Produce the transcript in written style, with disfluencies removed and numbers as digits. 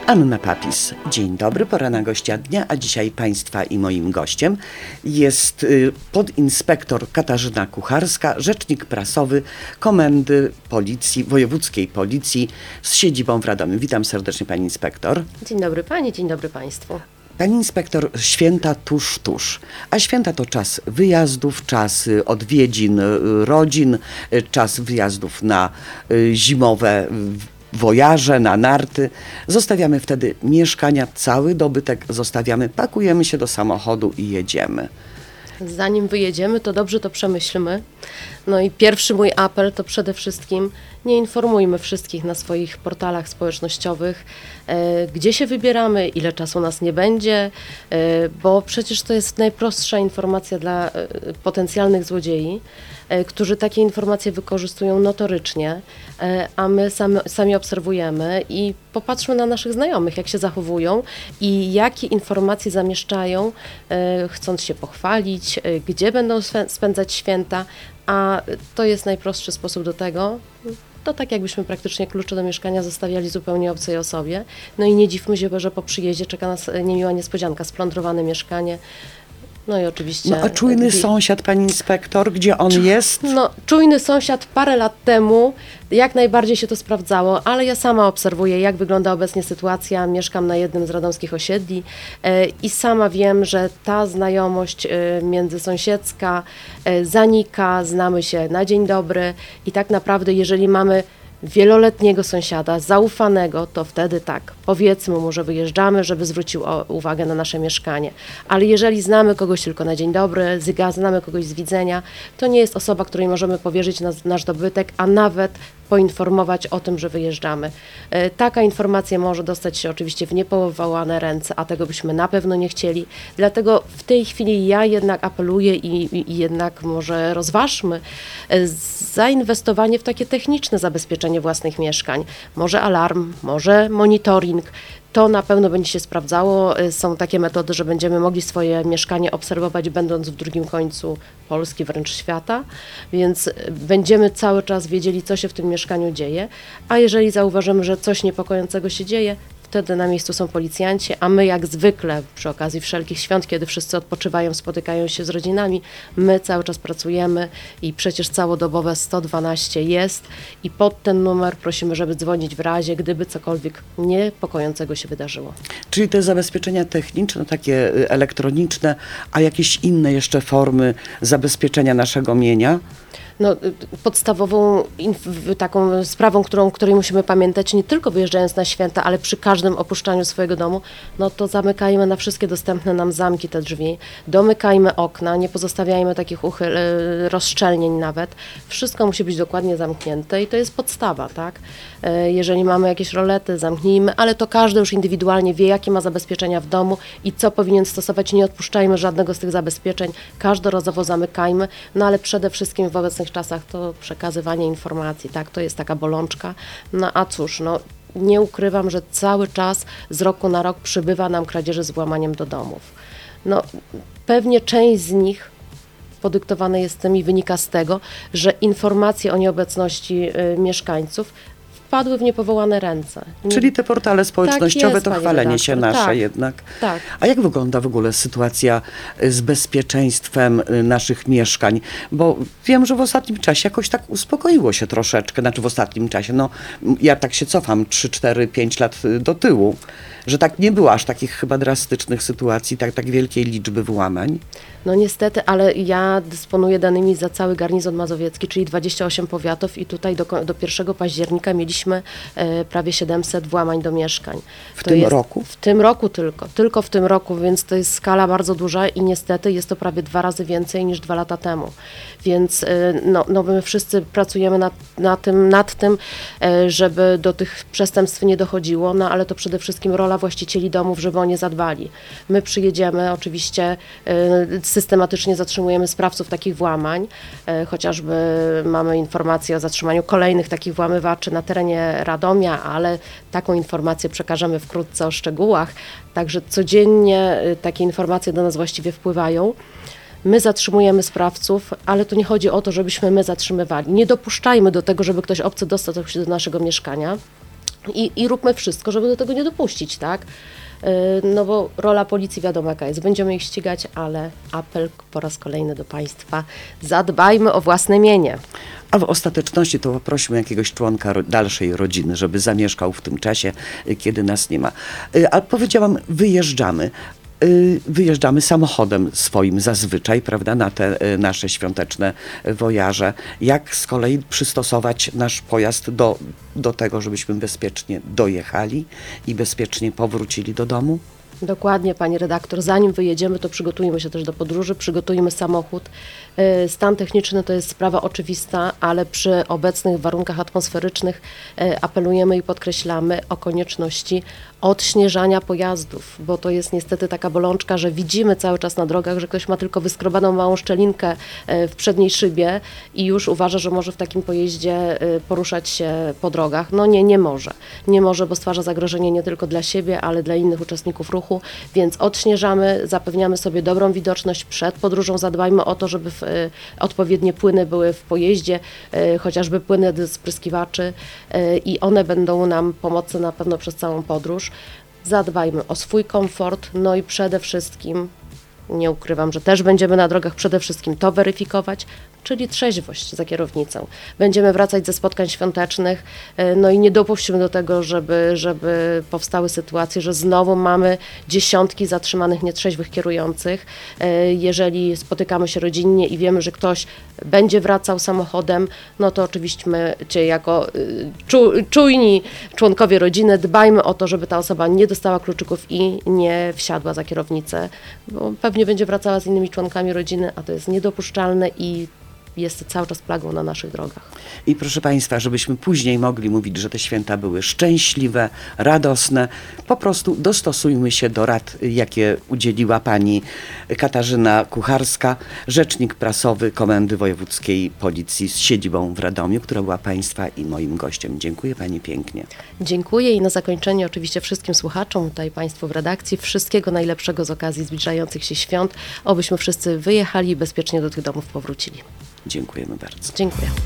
Anna Papis. Dzień dobry, pora na gościa dnia, a dzisiaj Państwa i moim gościem jest podinspektor Katarzyna Kucharska, rzecznik prasowy Komendy Policji, Wojewódzkiej Policji z siedzibą w Radomiu. Witam serdecznie Pani Inspektor. Dzień dobry Pani, dzień dobry Państwu. Pani Inspektor, święta tuż, a święta to czas wyjazdów, czas odwiedzin rodzin, czas wyjazdów na zimowe wojaże, na narty. Zostawiamy wtedy mieszkania, cały dobytek zostawiamy, pakujemy się do samochodu i jedziemy. Zanim wyjedziemy, to dobrze to przemyślmy. No i pierwszy mój apel to przede wszystkim nie informujmy wszystkich na swoich portalach społecznościowych, gdzie się wybieramy, ile czasu nas nie będzie, bo przecież to jest najprostsza informacja dla potencjalnych złodziei, którzy takie informacje wykorzystują notorycznie, a my sami obserwujemy i popatrzmy na naszych znajomych, jak się zachowują i jakie informacje zamieszczają, chcąc się pochwalić, gdzie będą spędzać święta, a to jest najprostszy sposób do tego. To tak jakbyśmy praktycznie klucze do mieszkania zostawiali zupełnie obcej osobie. No i nie dziwmy się, że po przyjeździe czeka nas niemiła niespodzianka, splądrowane mieszkanie. No i oczywiście... No a czujny sąsiad, Pani Inspektor, gdzie on jest? No, czujny sąsiad parę lat temu jak najbardziej się to sprawdzało, ale ja sama obserwuję, jak wygląda obecnie sytuacja. Mieszkam na jednym z radomskich osiedli i sama wiem, że ta znajomość międzysąsiedzka zanika, znamy się na dzień dobry i tak naprawdę jeżeli mamy wieloletniego sąsiada, zaufanego, to wtedy tak, powiedzmy mu, że wyjeżdżamy, żeby zwrócił uwagę na nasze mieszkanie. Ale jeżeli znamy kogoś tylko na dzień dobry, znamy kogoś z widzenia, to nie jest osoba, której możemy powierzyć nasz dobytek, a nawet poinformować o tym, że wyjeżdżamy. Taka informacja może dostać się oczywiście w niepowołane ręce, a tego byśmy na pewno nie chcieli. Dlatego w tej chwili ja jednak apeluję i jednak może rozważmy zainwestowanie w takie techniczne zabezpieczenie własnych mieszkań. Może alarm, może monitoring. To na pewno będzie się sprawdzało. Są takie metody, że będziemy mogli swoje mieszkanie obserwować, będąc w drugim końcu Polski, wręcz świata, więc będziemy cały czas wiedzieli, co się w tym mieszkaniu dzieje, a jeżeli zauważymy, że coś niepokojącego się dzieje, wtedy na miejscu są policjanci, a my jak zwykle przy okazji wszelkich świąt, kiedy wszyscy odpoczywają, spotykają się z rodzinami, my cały czas pracujemy i przecież całodobowe 112 jest i pod ten numer prosimy, żeby dzwonić w razie, gdyby cokolwiek niepokojącego się wydarzyło. Czyli te zabezpieczenia techniczne, takie elektroniczne, a jakieś inne jeszcze formy zabezpieczenia naszego mienia? No, podstawową taką sprawą, której musimy pamiętać, nie tylko wyjeżdżając na święta, ale przy każdym opuszczaniu swojego domu, no to zamykajmy na wszystkie dostępne nam zamki te drzwi, domykajmy okna, nie pozostawiajmy takich rozszczelnień nawet. Wszystko musi być dokładnie zamknięte i to jest podstawa, tak? Jeżeli mamy jakieś rolety, zamknijmy, ale to każdy już indywidualnie wie, jakie ma zabezpieczenia w domu i co powinien stosować. Nie odpuszczajmy żadnego z tych zabezpieczeń, każdorazowo zamykajmy, no ale przede wszystkim w obecnych czasach to przekazywanie informacji, tak, to jest taka bolączka. No a cóż, no nie ukrywam, że cały czas z roku na rok przybywa nam kradzieży z włamaniem do domów. No pewnie część z nich podyktowane jest tym i wynika z tego, że informacje o nieobecności mieszkańców wpadły w niepowołane ręce. Czyli te portale społecznościowe, jest, to chwalenie redaktor, się nasze tak, jednak. Tak. A jak wygląda w ogóle sytuacja z bezpieczeństwem naszych mieszkań? Bo wiem, że w ostatnim czasie jakoś tak uspokoiło się troszeczkę, znaczy w ostatnim czasie, no ja tak się cofam 3, 4, 5 lat do tyłu, że tak nie było aż takich chyba drastycznych sytuacji, tak wielkiej liczby włamań. No niestety, ale ja dysponuję danymi za cały garnizon mazowiecki, czyli 28 powiatów i tutaj do 1 października mieliśmy prawie 700 włamań do mieszkań. W tym roku? W tym roku tylko w tym roku, więc to jest skala bardzo duża i niestety jest to prawie 2 razy więcej niż 2 lata temu. Więc no my wszyscy pracujemy nad tym, żeby do tych przestępstw nie dochodziło, no ale to przede wszystkim rola właścicieli domów, żeby o nie zadbali. My przyjedziemy, oczywiście systematycznie zatrzymujemy sprawców takich włamań, chociażby mamy informacje o zatrzymaniu kolejnych takich włamywaczy na terenie Radomia, ale taką informację przekażemy wkrótce o szczegółach, także codziennie takie informacje do nas właściwie wpływają. My zatrzymujemy sprawców, ale to nie chodzi o to, żebyśmy my zatrzymywali. Nie dopuszczajmy do tego, żeby ktoś obcy dostał się do naszego mieszkania. I róbmy wszystko, żeby do tego nie dopuścić, tak? No bo rola policji wiadomo jaka jest, będziemy ich ścigać, ale apel po raz kolejny do Państwa, zadbajmy o własne mienie. A w ostateczności to poprośmy jakiegoś członka dalszej rodziny, żeby zamieszkał w tym czasie, kiedy nas nie ma. A powiedziałam, wyjeżdżamy. Wyjeżdżamy samochodem swoim zazwyczaj, prawda, na te nasze świąteczne wojaże. Jak z kolei przystosować nasz pojazd do tego, żebyśmy bezpiecznie dojechali i bezpiecznie powrócili do domu? Dokładnie, pani redaktor. Zanim wyjedziemy, to przygotujmy się też do podróży, przygotujmy samochód. Stan techniczny to jest sprawa oczywista, ale przy obecnych warunkach atmosferycznych apelujemy i podkreślamy o konieczności odśnieżania pojazdów, bo to jest niestety taka bolączka, że widzimy cały czas na drogach, że ktoś ma tylko wyskrobaną małą szczelinkę w przedniej szybie i już uważa, że może w takim pojeździe poruszać się po drogach. No nie może. Nie może, bo stwarza zagrożenie nie tylko dla siebie, ale dla innych uczestników ruchu, więc odśnieżamy, zapewniamy sobie dobrą widoczność przed podróżą, zadbajmy o to, żeby odpowiednie płyny były w pojeździe, chociażby płyny do spryskiwaczy i one będą nam pomocne na pewno przez całą podróż. Zadbajmy o swój komfort, no i przede wszystkim, nie ukrywam, że też będziemy na drogach przede wszystkim to weryfikować, czyli trzeźwość za kierownicą. Będziemy wracać ze spotkań świątecznych, no i nie dopuśćmy do tego, żeby powstały sytuacje, że znowu mamy dziesiątki zatrzymanych nietrzeźwych kierujących. Jeżeli spotykamy się rodzinnie i wiemy, że ktoś będzie wracał samochodem, no to oczywiście my jako czujni członkowie rodziny dbajmy o to, żeby ta osoba nie dostała kluczyków i nie wsiadła za kierownicę, bo pewnie będzie wracała z innymi członkami rodziny, a to jest niedopuszczalne i jest cały czas plagą na naszych drogach. I proszę Państwa, żebyśmy później mogli mówić, że te święta były szczęśliwe, radosne, po prostu dostosujmy się do rad, jakie udzieliła pani Katarzyna Kucharska, rzecznik prasowy Komendy Wojewódzkiej Policji z siedzibą w Radomiu, która była Państwa i moim gościem. Dziękuję Pani pięknie. Dziękuję i na zakończenie oczywiście wszystkim słuchaczom, tutaj Państwu w redakcji, wszystkiego najlepszego z okazji zbliżających się świąt, obyśmy wszyscy wyjechali i bezpiecznie do tych domów powrócili. Dziękujemy bardzo. Dziękuję.